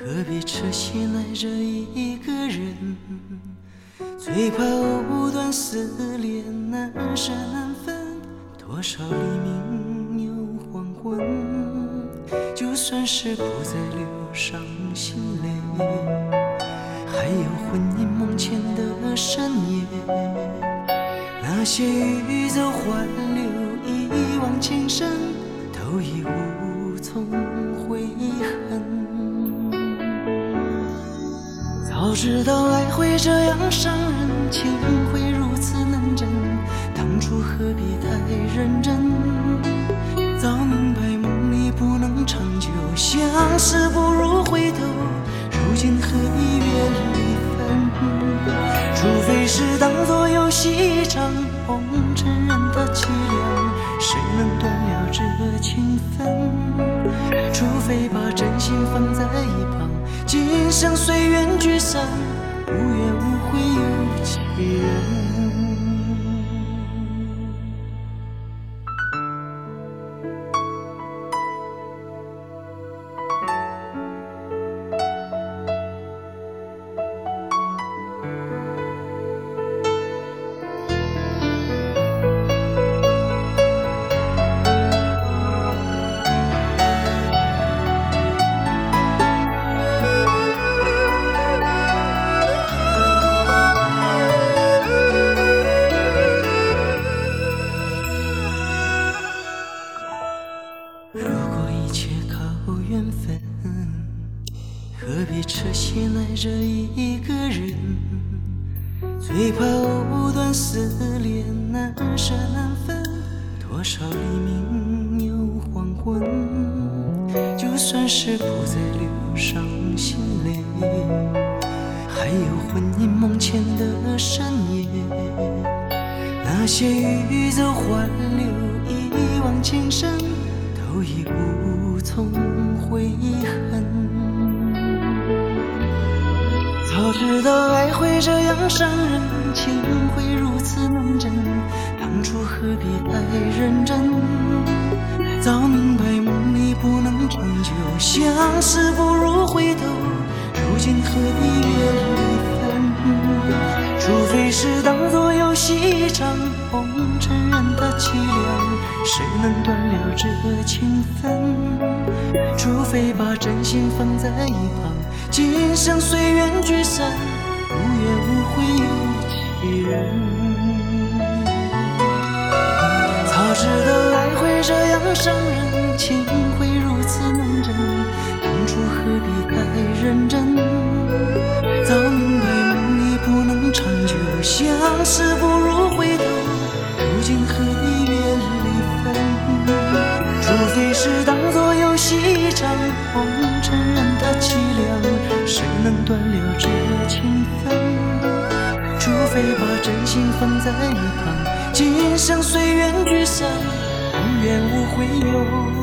何必痴心爱着一个人？最怕藕断丝连，难舍难分。多少黎明又黄昏，就算是不再流伤心泪，还有婚姻梦前的深夜。那些欲走还留，一往情深，都已无从悔恨。早知道爱会这样伤人，情会如此难枕，当初何必太认真？早明白梦里不能长久，相识不如回头，如今何必愿离分？除非是当作游戏一场，红尘人的凄凉，谁能断了这情分？除非把真心放在一旁，今生随缘聚散，无怨无悔有几人？如果一切靠缘分，何必痴心爱着一个人？最怕藕断丝连，难舍难分。多少黎明又黄昏，就算是不再流伤心泪，还有婚姻梦前的深夜。那些欲走还留，一往情深，都已无从悔恨。早知道爱会这样伤人，情会如此难枕，当初何必太认真？早明白梦里不能长久，相识不如回头，如今何必愿离分？除非是当作游戏一场，红尘人的凄凉，谁能断了这情分？除非把真心放在一旁，今生随缘聚散，无怨无悔有几人？早知道爱会这样伤人，情会如此难枕，当初何必太认真？早明白梦里不能长久，相识不如回头，如今何必愿离分？除非是当作游戏一场，红尘人的凄凉，谁能断了这情分？除非把真心放在一旁，今生随缘聚散，无怨无悔有